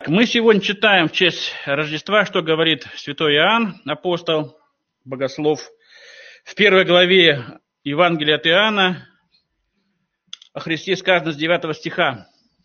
Мы сегодня читаем в честь Рождества, что говорит святой Иоанн, апостол, богослов. В первой главе Евангелия от Иоанна о Христе сказано с 9 стиха.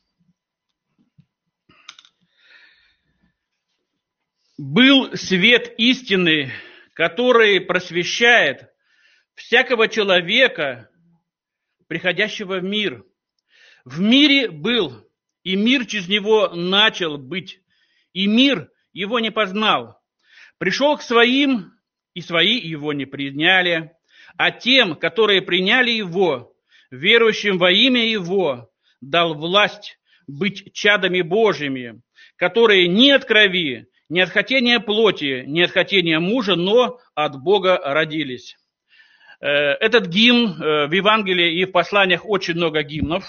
«Был свет истины, который просвещает всякого человека, приходящего в мир. В мире был, и мир через него начал быть, и мир его не познал. Пришел к своим, и свои его не приняли, а тем, которые приняли его, верующим во имя его, дал власть быть чадами Божьими, которые не от крови, не от хотения плоти, не от хотения мужа, но от Бога родились». Этот гимн в Евангелии и в посланиях очень много гимнов.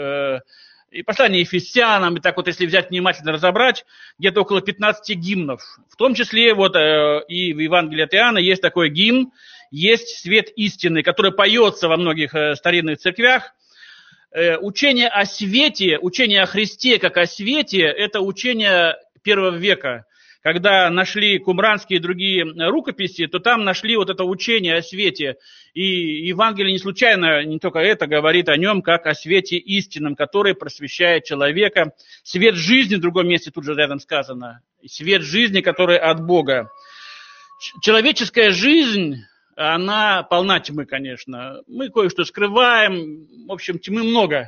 И послание Ефесянам, и так вот, если взять внимательно разобрать, где-то около 15 гимнов. В том числе вот и в Евангелии от Иоанна есть такой гимн, есть свет истины, который поется во многих старинных церквях. Учение о свете, учение о Христе как о свете, это учение первого века. Когда нашли кумранские и другие рукописи, то там нашли вот это учение о свете. И Евангелие не случайно, не только это, говорит о нем, как о свете истинном, который просвещает человека. Свет жизни, в другом месте тут же рядом сказано. Свет жизни, который от Бога. Человеческая жизнь, она полна тьмы, конечно. Мы кое-что скрываем, в общем, тьмы много.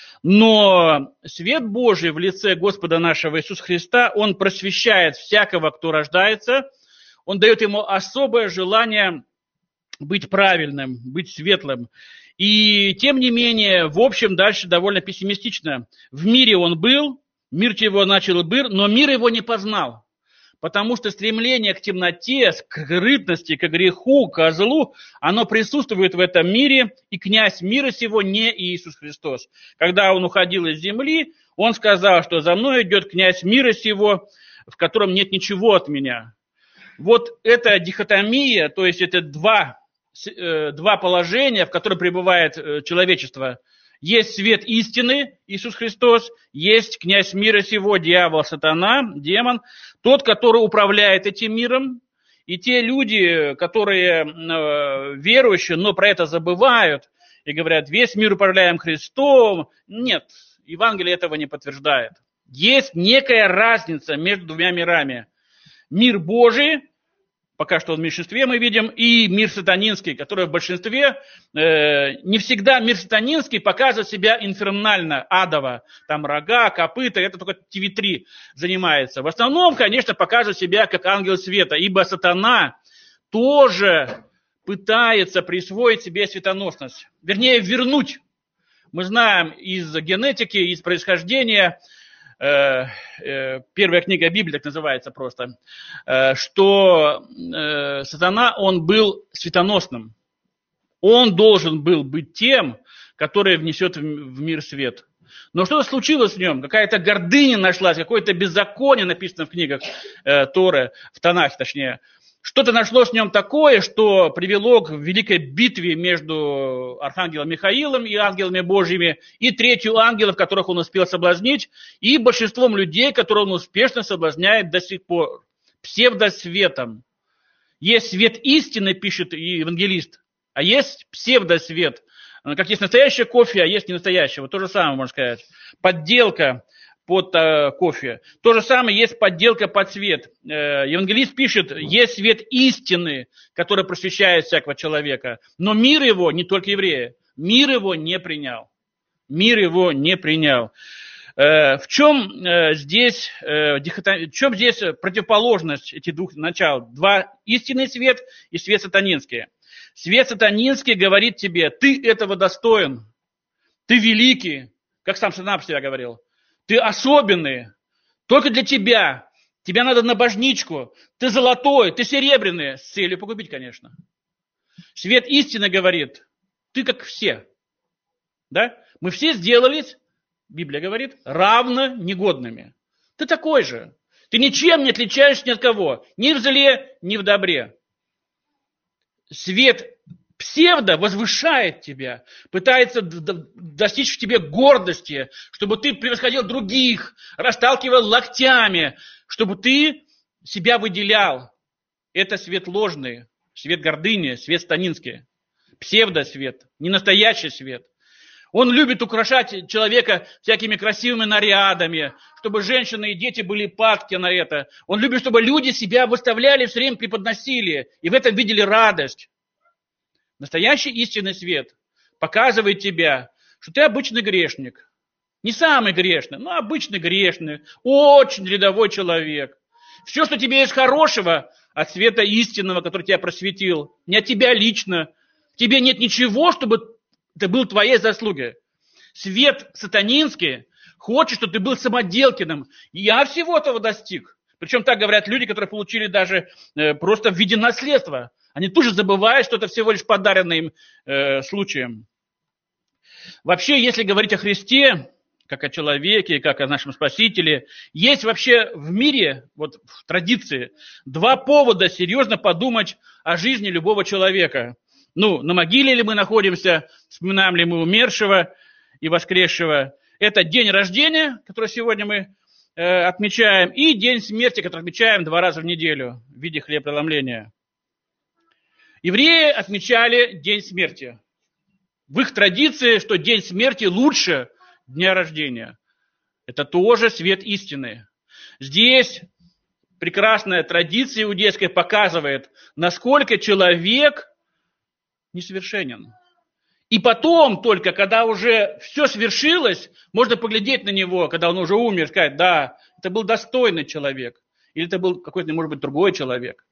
Но свет Божий в лице Господа нашего Иисуса Христа, Он просвещает всякого, кто рождается. Он дает ему особое желание быть правильным, быть светлым. И тем не менее, в общем, дальше довольно пессимистично. В мире он был, мир его начал быть, но мир его не познал. Потому что стремление к темноте, к скрытности, к греху, к злу, оно присутствует в этом мире, и князь мира сего не Иисус Христос. Когда он уходил из земли, он сказал, что за мной идет князь мира сего, в котором нет ничего от меня. Вот эта дихотомия, то есть это два положения, в которых пребывает человечество. Есть свет истины, Иисус Христос, есть князь мира сего, дьявол, сатана, демон, тот, который управляет этим миром. И те люди, которые верующие, но про это забывают и говорят, весь мир управляем Христом. Нет, Евангелие этого не подтверждает. Есть некая разница между двумя мирами. Мир Божий, пока что в меньшинстве мы видим, и мир сатанинский, который в большинстве, не всегда мир сатанинский показывает себя инфернально, адово, там рога, копыта, это только ТВ-3 занимается. В основном, конечно, показывает себя как ангел света, ибо сатана тоже пытается присвоить себе светоносность, вернее, вернуть. Мы знаем из генетики, из происхождения, первая книга Библии, так называется просто, что сатана, он был светоносным. Он должен был быть тем, который внесет в мир свет. Но что-то случилось в нем, какая-то гордыня нашлась, какое-то беззаконие написано в книгах Торы, в Танахе точнее. Что-то нашлось в нем такое, что привело к великой битве между архангелом Михаилом и ангелами Божьими, и третью ангелов, которых он успел соблазнить, и большинством людей, которых он успешно соблазняет до сих пор, псевдосветом. Есть свет истины, пишет евангелист, а есть псевдосвет. Как есть настоящее кофе, а есть не настоящее. Вот то же самое, можно сказать. Подделка под кофе. То же самое есть подделка под свет. Евангелист пишет, есть свет истины, который просвещает всякого человека. Но мир его, не только евреи, мир его не принял. Мир его не принял. В чем здесь противоположность этих двух начал? Два: истинный свет и свет сатанинский. Свет сатанинский говорит тебе, ты этого достоин, ты великий, как сам сатана про себя говорил. Ты особенный, только для тебя. Тебя надо на божничку. Ты золотой, ты серебряный. С целью погубить, конечно. Свет истины говорит, ты как все. Да? Мы все сделались, Библия говорит, равно негодными. Ты такой же. Ты ничем не отличаешься ни от кого. Ни в зле, ни в добре. Свет Псевдо возвышает тебя, пытается достичь в тебе гордости, чтобы ты превосходил других, расталкивал локтями, чтобы ты себя выделял. Это свет ложный, свет гордыни, свет сатанинский, псевдосвет, не настоящий свет. Он любит украшать человека всякими красивыми нарядами, чтобы женщины и дети были падки на это. Он любит, чтобы люди себя выставляли, все время преподносили, и в этом видели радость. Настоящий истинный свет показывает тебя, что ты обычный грешник. Не самый грешный, но обычный грешный, очень рядовой человек. Все, что тебе есть хорошего от света истинного, который тебя просветил, не от тебя лично. В тебе нет ничего, чтобы это был твоей заслугой. Свет сатанинский хочет, чтобы ты был самоделкиным. Я всего этого достиг. Причем так говорят люди, которые получили даже просто в виде наследства. Они тут же забывают, что это всего лишь подаренное им случаем. Вообще, если говорить о Христе, как о человеке, как о нашем Спасителе, есть вообще в мире, вот в традиции, два повода серьезно подумать о жизни любого человека. Ну, на могиле ли мы находимся, вспоминаем ли мы умершего и воскресшего. Это день рождения, который сегодня мы отмечаем, и день смерти, который отмечаем 2 раза в неделю в виде хлебопреломления. Евреи отмечали день смерти. В их традиции, что день смерти лучше дня рождения. Это тоже свет истины. Здесь прекрасная традиция иудейская показывает, насколько человек несовершенен. И потом только, когда уже все свершилось, можно поглядеть на него, когда он уже умер, сказать, да, это был достойный человек. Или это был какой-то, может быть, другой человек.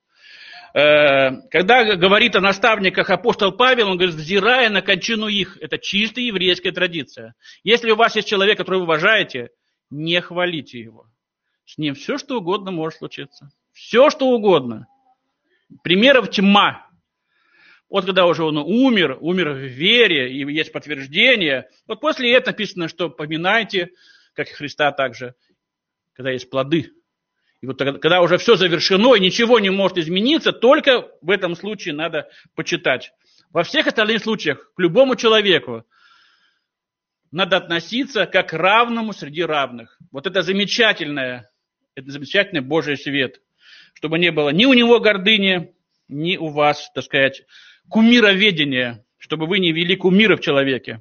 Когда говорит о наставниках апостол Павел, он говорит, взирая на кончину их, это чистая еврейская традиция. Если у вас есть человек, которого вы уважаете, не хвалите его. С ним все, что угодно может случиться. Все, что угодно. Примеров тьма. Вот когда уже он умер в вере, и есть подтверждение. Вот после этого написано, что поминайте, как и Христа также, когда есть плоды. И вот когда уже все завершено, и ничего не может измениться, только в этом случае надо почитать. Во всех остальных случаях к любому человеку надо относиться как к равному среди равных. Вот это замечательный Божий свет. Чтобы не было ни у него гордыни, ни у вас, так сказать, кумироведения, чтобы вы не вели кумира в человеке.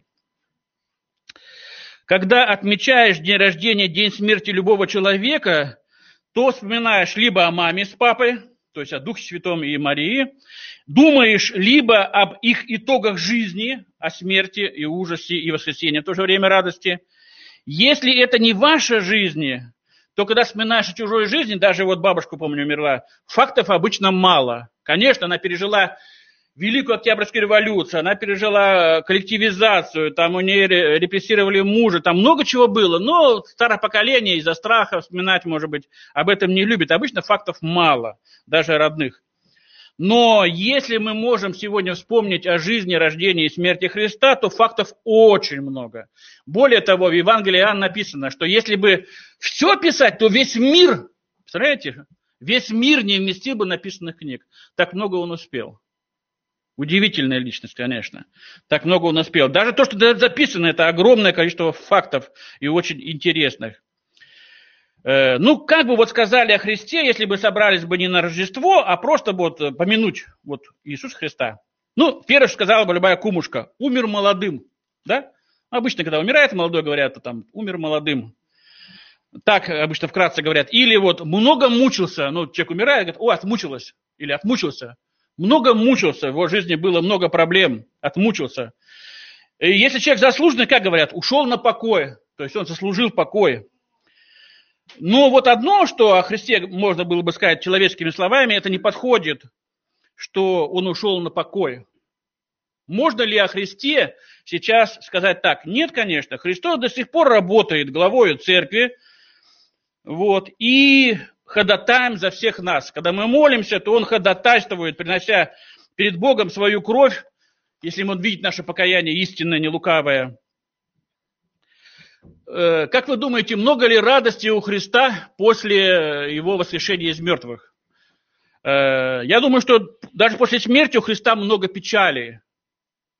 Когда отмечаешь день рождения, день смерти любого человека, то вспоминаешь либо о маме с папой, то есть о Духе Святом и Марии, думаешь либо об их итогах жизни, о смерти и ужасе и воскресении, в то же время радости. Если это не ваша жизнь, то когда вспоминаешь о чужой жизни, даже вот бабушка, помню, умерла, фактов обычно мало. Конечно, она пережила Великую Октябрьскую революцию, она пережила коллективизацию, там у нее репрессировали мужа, там много чего было, но старое поколение из-за страха вспоминать, может быть, об этом не любит. Обычно фактов мало, даже родных. Но если мы можем сегодня вспомнить о жизни, рождении и смерти Христа, то фактов очень много. Более того, в Евангелии Иоанна написано, что если бы все писать, то весь мир, представляете, весь мир не вместил бы написанных книг. Так много он успел. Удивительная личность, конечно. Так много он успел. Даже то, что записано, это огромное количество фактов и очень интересных. Ну, как бы вот сказали о Христе, если бы собрались бы не на Рождество, а просто вот помянуть вот Иисуса Христа. Ну, первое, что сказала бы любая кумушка, умер молодым. Да? Обычно, когда умирает молодой, говорят, то там умер молодым. Так обычно вкратце говорят. Или вот много мучился, ну, человек умирает, говорит, отмучилась. Или отмучился. Много мучился, в его жизни было много проблем, отмучился. И если человек заслуженный, как говорят, ушел на покой, то есть он заслужил покой. Но вот одно, что о Христе можно было бы сказать человеческими словами, это не подходит, что он ушел на покой. Можно ли о Христе сейчас сказать так? Нет, конечно, Христос до сих пор работает главою церкви, вот, и ходатаем за всех нас. Когда мы молимся, то Он ходатайствует, принося перед Богом свою кровь, если Он видит наше покаяние истинное, не лукавое. Как вы думаете, много ли радости у Христа после Его воскрешения из мертвых? Я думаю, что даже после смерти у Христа много печали.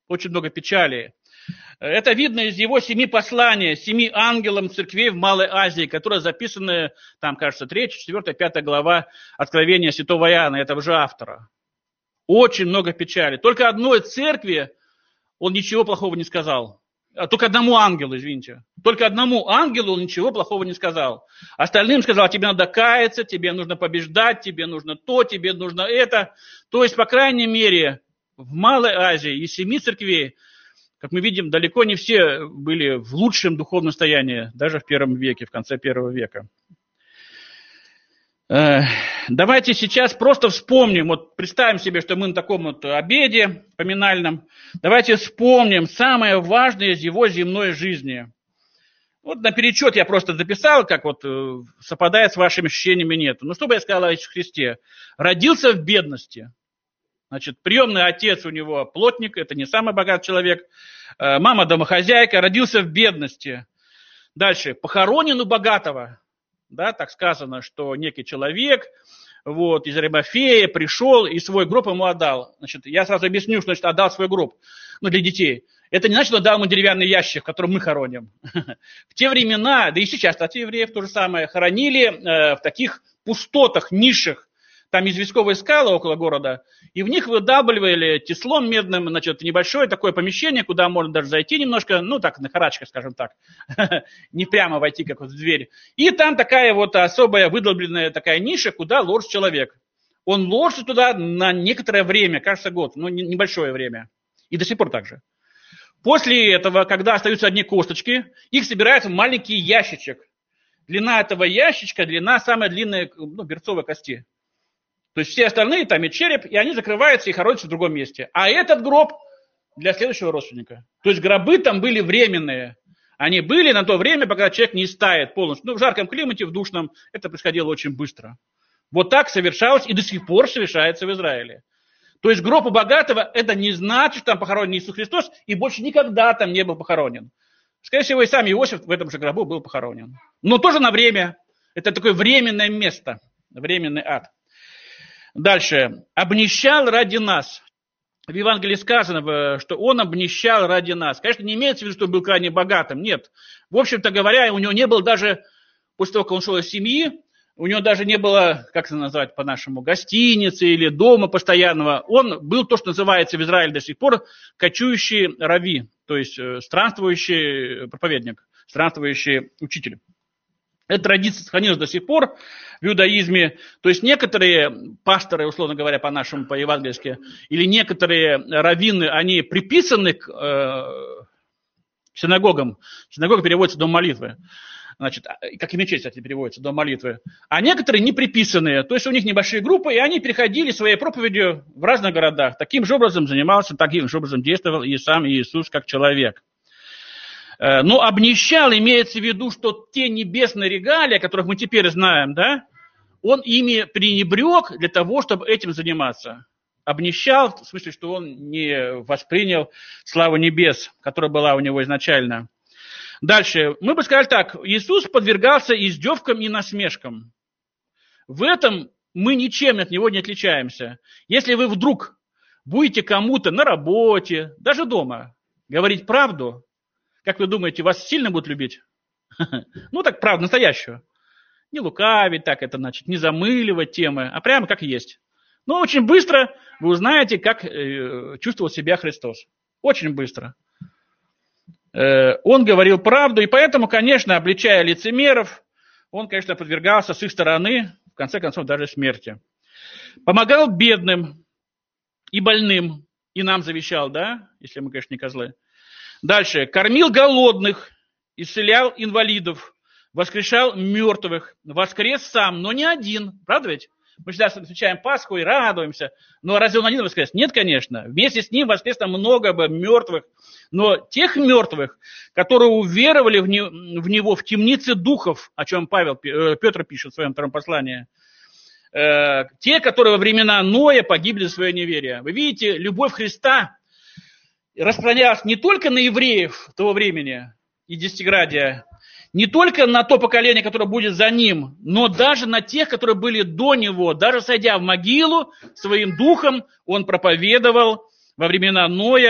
очень много печали. Это видно из его 7 посланий, 7 ангелам церквей в Малой Азии, которые записаны, там, кажется, 3, 4, 5 глава Откровения святого Иоанна, этого же автора. Очень много печали. Только одной церкви он ничего плохого не сказал. Только одному ангелу, извините. Только одному ангелу он ничего плохого не сказал. Остальным сказал, тебе надо каяться, тебе нужно побеждать, тебе нужно то, тебе нужно это. То есть, по крайней мере, в Малой Азии из 7 церквей, как мы видим, далеко не все были в лучшем духовном состоянии, даже в первом веке, в конце первого века. Давайте сейчас просто вспомним, вот представим себе, что мы на таком вот обеде поминальном, давайте вспомним самое важное из его земной жизни. Вот наперечет я просто записал, как вот совпадает с вашими ощущениями нет. Ну, что бы я сказал о Иисусе Христе? Родился в бедности. Значит, приемный отец у него плотник, это не самый богатый человек. Мама домохозяйка, родился в бедности. Дальше, похоронен у богатого. Да, так сказано, что некий человек вот, из Аримафея пришел и свой гроб ему отдал. Значит, я сразу объясню, что значит отдал свой гроб, ну, для детей. Это не значит, что отдал ему деревянный ящик, в котором мы хороним. В те времена, да и сейчас, кстати, евреев то же самое, хоронили в таких пустотах, нишах. Там известковые скалы около города, и в них выдавливали теслом медным, значит, небольшое такое помещение, куда можно даже зайти немножко, ну так, на карачках, скажем так, не прямо войти, как вот в дверь. И там такая вот особая выдолбленная такая ниша, куда ложится человек. Он ложится туда на некоторое время, кажется, год, но небольшое время. И до сих пор так же. После этого, когда остаются одни косточки, их собирают в маленький ящичек. Длина этого ящичка, длина самая длинная, ну, берцовой кости. То есть все остальные, там и череп, и они закрываются и хоронятся в другом месте. А этот гроб для следующего родственника. То есть гробы там были временные. Они были на то время, пока человек не истает полностью. Ну, в жарком климате, в душном, это происходило очень быстро. Вот так совершалось и до сих пор совершается в Израиле. То есть гроб у богатого, это не значит, что там похоронен Иисус Христос, и больше никогда там не был похоронен. Скорее всего, и сам Иосиф в этом же гробу был похоронен. Но тоже на время. Это такое временное место, временный ад. Дальше. Обнищал ради нас. В Евангелии сказано, что он обнищал ради нас. Конечно, не имеется в виду, что он был крайне богатым. Нет. В общем-то говоря, у него не было даже, после того, как он ушел из семьи, у него даже не было, как это назвать по-нашему, гостиницы или дома постоянного. Он был то, что называется в Израиле до сих пор кочующий рави, то есть странствующий проповедник, странствующий учитель. Эта традиция сохранилась до сих пор в иудаизме. То есть некоторые пасторы, условно говоря, по-нашему, по-евангельски, или некоторые раввины, они приписаны к синагогам. Синагога переводится «дом молитвы». Значит, как и мечеть, кстати, переводится «дом молитвы». А некоторые не приписанные. То есть у них небольшие группы, и они переходили своей проповедью в разных городах. Таким же образом занимался, таким же образом действовал и сам Иисус как человек. Но обнищал, имеется в виду, что те небесные регалии, о которых мы теперь знаем, да, он ими пренебрег для того, чтобы этим заниматься. Обнищал, в смысле, что он не воспринял славу небес, которая была у него изначально. Дальше. Мы бы сказали так. Иисус подвергался издевкам и насмешкам. В этом мы ничем от него не отличаемся. Если вы вдруг будете кому-то на работе, даже дома, говорить правду, как вы думаете, вас сильно будут любить? Ну, так правда, настоящую. Не лукавить, так это значит, не замыливать темы, а прямо как есть. Но очень быстро вы узнаете, как чувствовал себя Христос. Очень быстро. Он говорил правду, и поэтому, конечно, обличая лицемеров, он, конечно, подвергался с их стороны, в конце концов, даже смерти. Помогал бедным и больным, и нам завещал, да, если мы, конечно, не козлы. Дальше. Кормил голодных, исцелял инвалидов, воскрешал мертвых, воскрес сам, но не один. Правда ведь? Мы всегда встречаем Пасху и радуемся. Но разве он один воскрес? Нет, конечно. Вместе с ним воскресло много мертвых. Но тех мертвых, которые уверовали в него в темнице духов, о чем Петр пишет в своем втором послании, те, которые во времена Ноя погибли за свое неверие. Вы видите, любовь Христа распространялась не только на евреев того времени и десятиградия, не только на то поколение, которое будет за ним, но даже на тех, которые были до него. Даже сойдя в могилу, своим духом он проповедовал во времена Ноя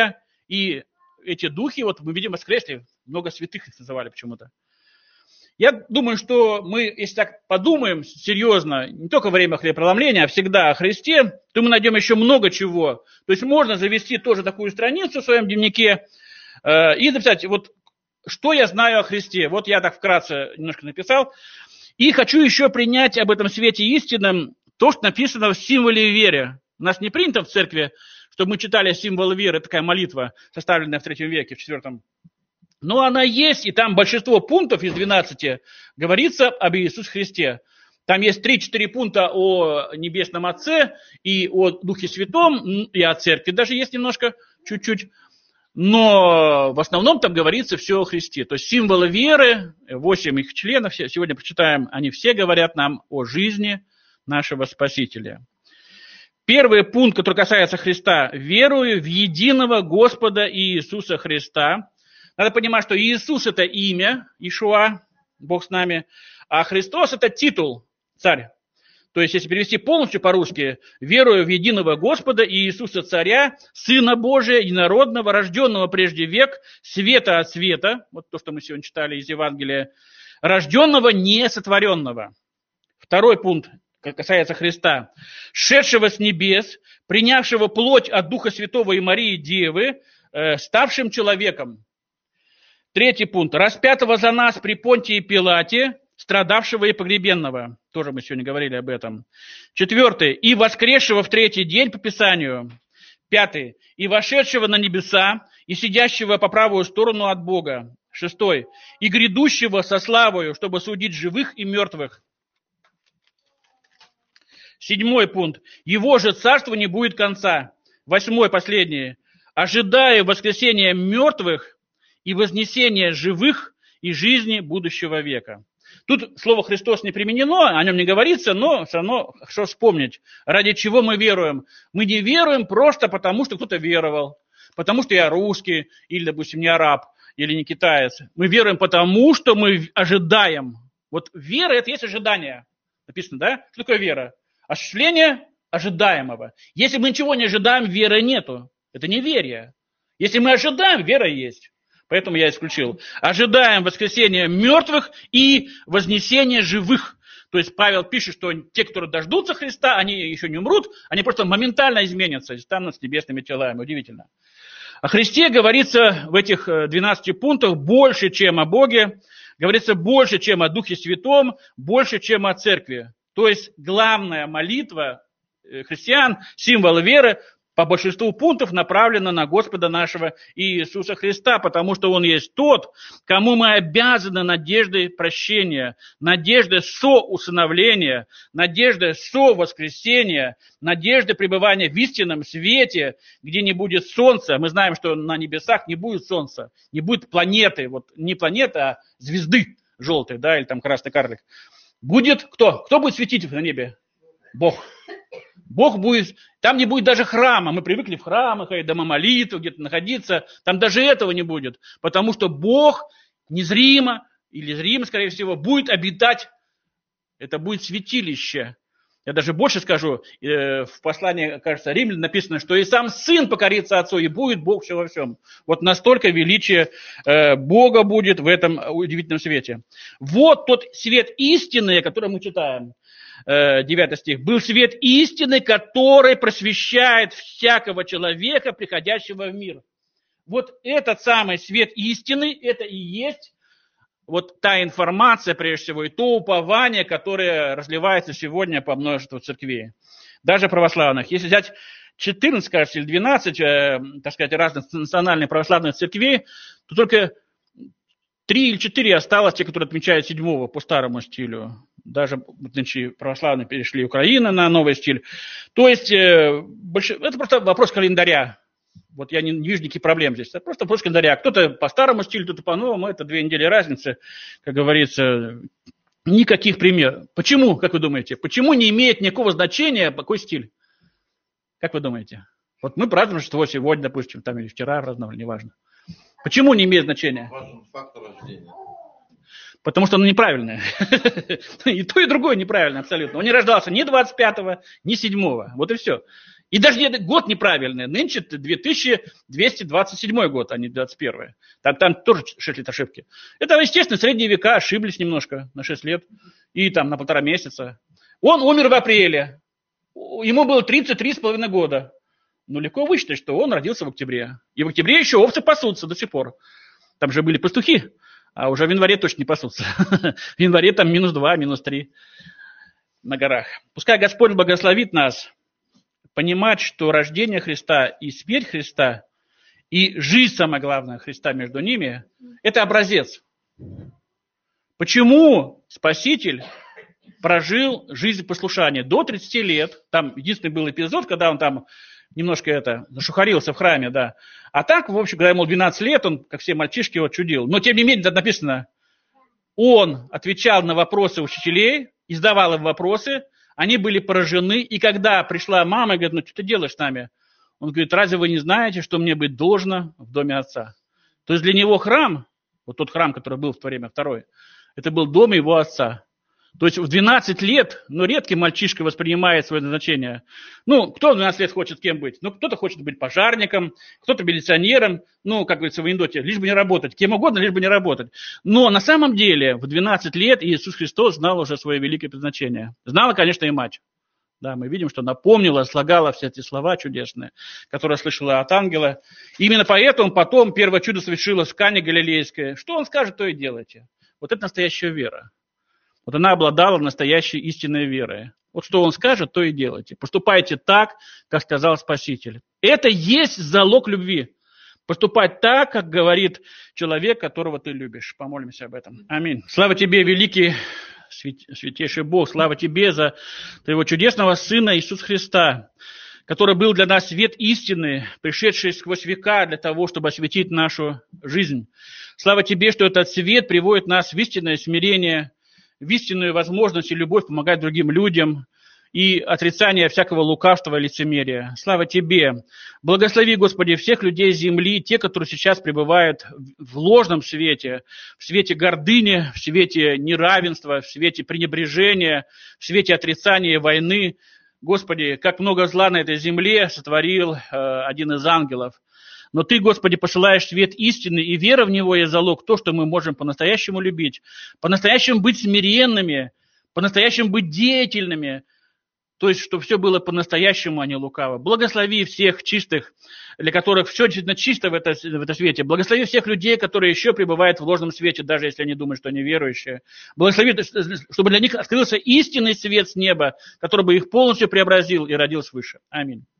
И эти духи, вот мы видим воскресли, много святых их называли почему-то. Я думаю, что мы, если так подумаем серьезно, не только во время хлебопреломления, а всегда о Христе, то мы найдем еще много чего. То есть можно завести тоже такую страницу в своем дневнике и написать, вот что я знаю о Христе. Вот я так вкратце немножко написал. И хочу еще принять об этом свете истинном то, что написано в символе веры. У нас не принято в церкви, чтобы мы читали символ веры, такая молитва, составленная в 3 веке, в 4. Но она есть, и там большинство пунктов из 12 говорится об Иисусе Христе. Там есть 3-4 пункта о Небесном Отце и о Духе Святом, и о Церкви даже есть немножко, чуть-чуть. Но в основном там говорится все о Христе. То есть символы веры, 8 их членов, сегодня прочитаем, они все говорят нам о жизни нашего Спасителя. Первый пункт, который касается Христа. «Верую в единого Господа Иисуса Христа». Надо понимать, что Иисус – это имя, Ишуа, Бог с нами, а Христос – это титул, царь. То есть, если перевести полностью по-русски, «Верую в единого Господа Иисуса Царя, Сына Божия, единородного, рожденного прежде век, света от света», вот то, что мы сегодня читали из Евангелия, «рожденного, несотворенного». Второй пункт касается Христа. «Шедшего с небес, принявшего плоть от Духа Святого и Марии Девы, ставшим человеком». Третий пункт. «Распятого за нас при Понтии Пилате, страдавшего и погребенного». Тоже мы сегодня говорили об этом. Четвертый. «И воскресшего в 3-й день по Писанию». Пятый. «И вошедшего на небеса, и сидящего по правую сторону от Бога». Шестой. «И грядущего со славою, чтобы судить живых и мертвых». Седьмой пункт. «Его же царство не будет конца». Восьмой, последний. «Ожидая воскресения мертвых и вознесения живых и жизни будущего века». Тут слово «Христос» не применено, о нем не говорится, но все равно хорошо вспомнить, ради чего мы веруем. Мы не веруем просто потому, что кто-то веровал, потому что я русский, или, допустим, не араб, или не китаец. Мы веруем потому, что мы ожидаем. Вот вера – это есть ожидание. Написано, да? Что такое вера? Осуществление ожидаемого. Если мы ничего не ожидаем, веры нету. Это неверие. Если мы ожидаем, вера есть. Поэтому я исключил. Ожидаем воскресения мертвых и вознесения живых. То есть Павел пишет, что те, которые дождутся Христа, они еще не умрут, они просто моментально изменятся и станут с небесными телами. Удивительно. О Христе говорится в этих 12 пунктах больше, чем о Боге. Говорится больше, чем о Духе Святом, больше, чем о Церкви. То есть главная молитва христиан, символ веры, по большинству пунктов направлена на Господа нашего Иисуса Христа, потому что Он есть тот, кому мы обязаны надеждой прощения, надеждой соусыновления, надеждой совоскресения, надеждой пребывания в истинном свете, где не будет солнца. Мы знаем, что на небесах не будет солнца, не будет планеты, вот не планеты, а звезды желтой, да, или там красный карлик. Будет кто? Кто будет светить на небе? Бог. Бог будет, там не будет даже храма. Мы привыкли в храмах, дома молитвы, где-то находиться. Там даже этого не будет. Потому что Бог незримо, или зримо, скорее всего, будет обитать. Это будет святилище. Я даже больше скажу, в послании, кажется, Римлян написано, что и сам Сын покорится Отцу, и будет Бог все во всем. Вот настолько величие Бога будет в этом удивительном свете. Вот тот свет истины, который мы читаем. 9 стих. «Был свет истины, который просвещает всякого человека, приходящего в мир». Вот этот самый свет истины, это и есть вот та информация, прежде всего, и то упование, которое разливается сегодня по множеству церквей, даже православных. Если взять 14, кажется, или 12, так сказать, разных национальных православных церквей, то только 3 или 4 осталось, те, которые отмечают 7-го по старому стилю. Даже православные перешли Украина на новый стиль. То есть, это просто вопрос календаря. Вот я не вижу никаких проблем здесь. Это просто вопрос календаря. Кто-то по старому стилю, кто-то по новому. Это 2 недели разницы, как говорится. Никаких примеров. Почему, как вы думаете? Почему не имеет никакого значения какой стиль? Как вы думаете? Вот мы празднуем Рождество сегодня, допустим, там или вчера, неважно. Почему не имеет значения? Важен фактор рождения. Потому что оно неправильное. И то, и другое неправильно абсолютно. Он не рождался ни 25-го, ни 7-го. Вот и все. И даже год неправильный. Нынче 2227 год, а не 21. Там тоже 6 лет ошибки. Это, естественно, средние века, ошиблись немножко на 6 лет. И там на 1,5 месяца. Он умер в апреле. Ему было 33,5 года. Ну, легко высчитать, что он родился в октябре. И в октябре еще овцы пасутся до сих пор. Там же были пастухи. А уже в январе точно не пасутся. В январе там -2, -3 на горах. Пускай Господь благословит нас понимать, что рождение Христа и смерть Христа, и жизнь, самое главное, Христа между ними, это образец. Почему Спаситель прожил жизнь послушания до 30 лет? Там единственный был эпизод, когда он там немножко зашухарился в храме, да. А так, в общем, когда ему 12 лет, он, как все мальчишки, чудил. Но, тем не менее, там написано, он отвечал на вопросы учителей, издавал им вопросы, они были поражены, и когда пришла мама и говорит, ну что ты делаешь с нами? Он говорит, разве вы не знаете, что мне быть должно в доме отца? То есть для него храм, вот тот храм, который был в то время второй, это был дом его отца. То есть в 12 лет, редкий мальчишка воспринимает свое назначение. Кто в 12 лет хочет кем быть? Кто-то хочет быть пожарником, кто-то милиционером, как говорится в анекдоте, лишь бы не работать, кем угодно, лишь бы не работать. Но на самом деле в 12 лет Иисус Христос знал уже свое великое предназначение. Знала, конечно, и мать. Да, мы видим, что напомнила, слагала все эти слова чудесные, которые слышала от ангела. Именно поэтому потом первое чудо совершилось в Кане Галилейской. Что он скажет, то и делайте. Вот это настоящая вера. Вот она обладала настоящей истинной верой. Вот что он скажет, то и делайте. Поступайте так, как сказал Спаситель. Это есть залог любви. Поступать так, как говорит человек, которого ты любишь. Помолимся об этом. Аминь. Слава тебе, великий, святейший Бог. Слава тебе за твоего чудесного Сына Иисуса Христа, который был для нас свет истины, пришедший сквозь века для того, чтобы осветить нашу жизнь. Слава тебе, что этот свет приводит нас в истинное смирение, в истинную возможность и любовь помогать другим людям и отрицание всякого лукавства и лицемерия. Слава Тебе! Благослови, Господи, всех людей земли, те, которые сейчас пребывают в ложном свете, в свете гордыни, в свете неравенства, в свете пренебрежения, в свете отрицания войны. Господи, как много зла на этой земле сотворил один из ангелов. Но Ты, Господи, посылаешь свет истины, и вера в Него есть залог, то, что мы можем по-настоящему любить, по-настоящему быть смиренными, по-настоящему быть деятельными, то есть, чтобы все было по-настоящему, а не лукаво. Благослови всех чистых, для которых все действительно чисто в этом свете. Благослови всех людей, которые еще пребывают в ложном свете, даже если они думают, что они верующие. Благослови, чтобы для них открылся истинный свет с неба, который бы их полностью преобразил и родил свыше. Аминь.